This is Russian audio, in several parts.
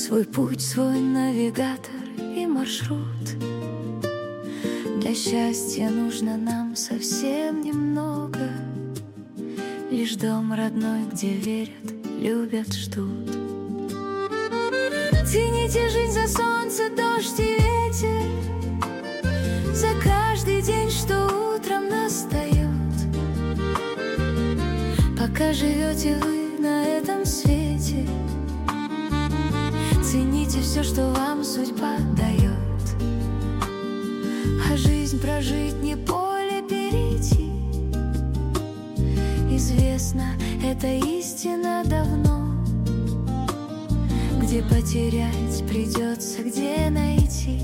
свой путь, свой навигатор и маршрут. Для счастья нужно нам совсем немного, лишь дом родной, где верят, любят, ждут. Тяните жизнь за солнце, дождь и ветер, за каждый день, что утром настает. Пока живете вы на этом свете, цените все, что вам судьба дает. А жизнь прожить, не поле перейти. Известно, это истина давно. Где потерять придется, где найти,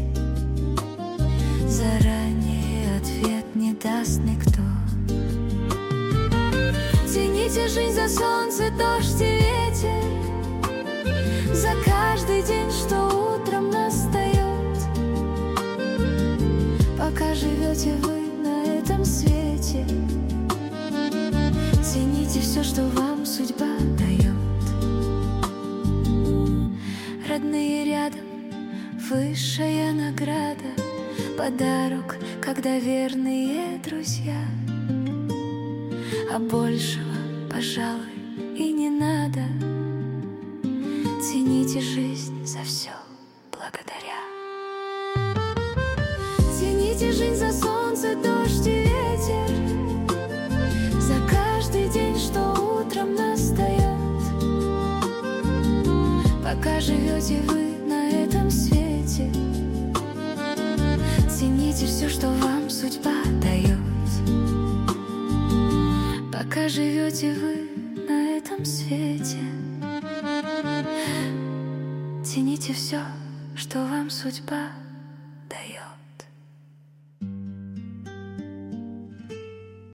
заранее ответ не даст никто. Цените жизнь за солнце, дождь и ветер, за каждый день, что утром настает. Пока живете вы на этом свете, цените все, что вам судьба дает. Родные рядом, высшая награда, подарок, когда верные друзья. А большего, пожалуй, и не надо. Цените жизнь за все благодаря. Цените жизнь за солнце, дождь и ветер, за каждый день, что утром настает. Пока живете вы на этом свете, цените все, что вам судьба дает. Пока живете вы на этом свете, цените все, что вам судьба